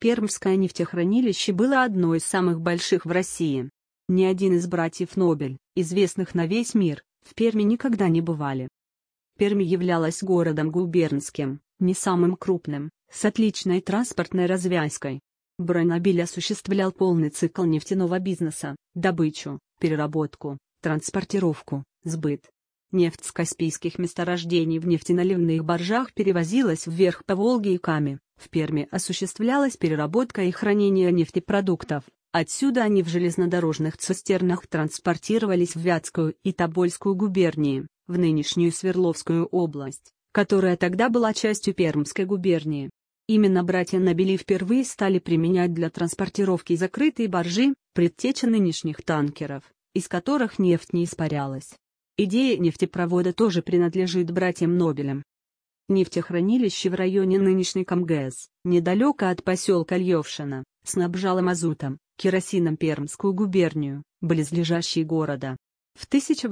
Пермское нефтехранилище было одной из самых больших в России. Ни один из братьев Нобель, известных на весь мир, в Перми никогда не бывали. Пермь являлась городом губернским, не самым крупным, с отличной транспортной развязкой. Бронобиль осуществлял полный цикл нефтяного бизнеса: добычу, переработку, транспортировку, сбыт. Нефть с каспийских месторождений в нефтеналивных баржах перевозилась вверх по Волге и Каме. В Перми осуществлялась переработка и хранение нефтепродуктов. Отсюда они в железнодорожных цистернах транспортировались в Вятскую и Тобольскую губернии, в нынешнюю Свердловскую область, которая тогда была частью Пермской губернии. Именно братья Нобели впервые стали применять для транспортировки закрытые баржи, предтеча нынешних танкеров, из которых нефть не испарялась. Идея нефтепровода тоже принадлежит братьям Нобелям. Нефтехранилище в районе нынешней КамГЭС, недалеко от поселка Льевшино, снабжало мазутом, керосином Пермскую губернию, близлежащие города. В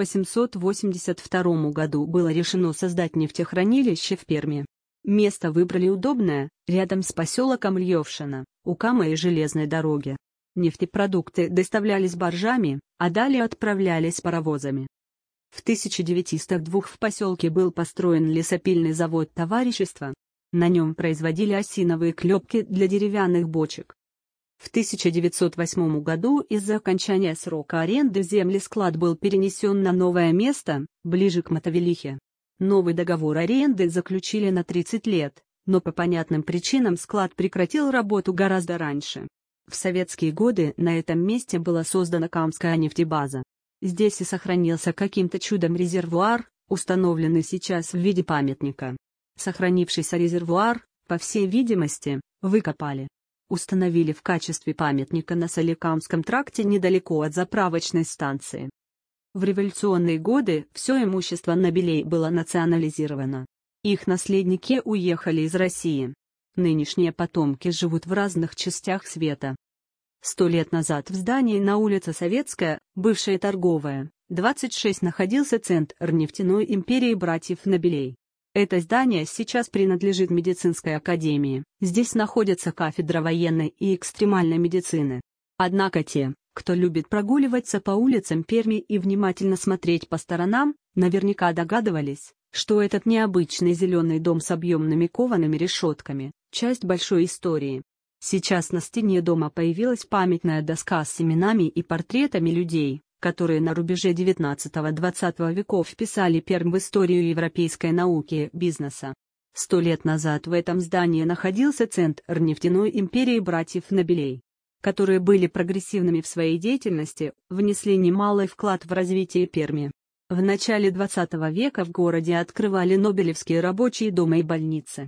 1882 году было решено создать нефтехранилище в Перми. Место выбрали удобное, рядом с поселком Льевшино, у Камы и железной дороги. Нефтепродукты доставлялись баржами, а далее отправлялись паровозами. В 1902 в поселке был построен лесопильный завод товарищества. На нем производили осиновые клепки для деревянных бочек. В 1908 году из-за окончания срока аренды землесклад был перенесен на новое место, ближе к Мотовилихе. Новый договор аренды заключили на 30 лет, но по понятным причинам склад прекратил работу гораздо раньше. В советские годы на этом месте была создана Камская нефтебаза. Здесь и сохранился каким-то чудом резервуар, установленный сейчас в виде памятника. Сохранившийся резервуар, по всей видимости, выкопали. Установили в качестве памятника на Соликамском тракте недалеко от заправочной станции. В революционные годы все имущество Нобелей было национализировано. Их наследники уехали из России. Нынешние потомки живут в разных частях света. 100 лет назад в здании на улице Советская, бывшая торговая, 26 находился центр нефтяной империи братьев Нобелей. Это здание сейчас принадлежит медицинской академии, здесь находится кафедра военной и экстремальной медицины. Однако те, кто любит прогуливаться по улицам Перми и внимательно смотреть по сторонам, наверняка догадывались, что этот необычный зеленый дом с объемными коваными решетками – часть большой истории. Сейчас на стене дома появилась памятная доска с именами и портретами людей, которые на рубеже XIX-XX веков вписали Пермь в историю европейской науки и бизнеса. 100 лет назад в этом здании находился центр нефтяной империи братьев Нобелей, которые были прогрессивными в своей деятельности, внесли немалый вклад в развитие Перми. В начале XX века в городе открывали Нобелевские рабочие дома и больницы.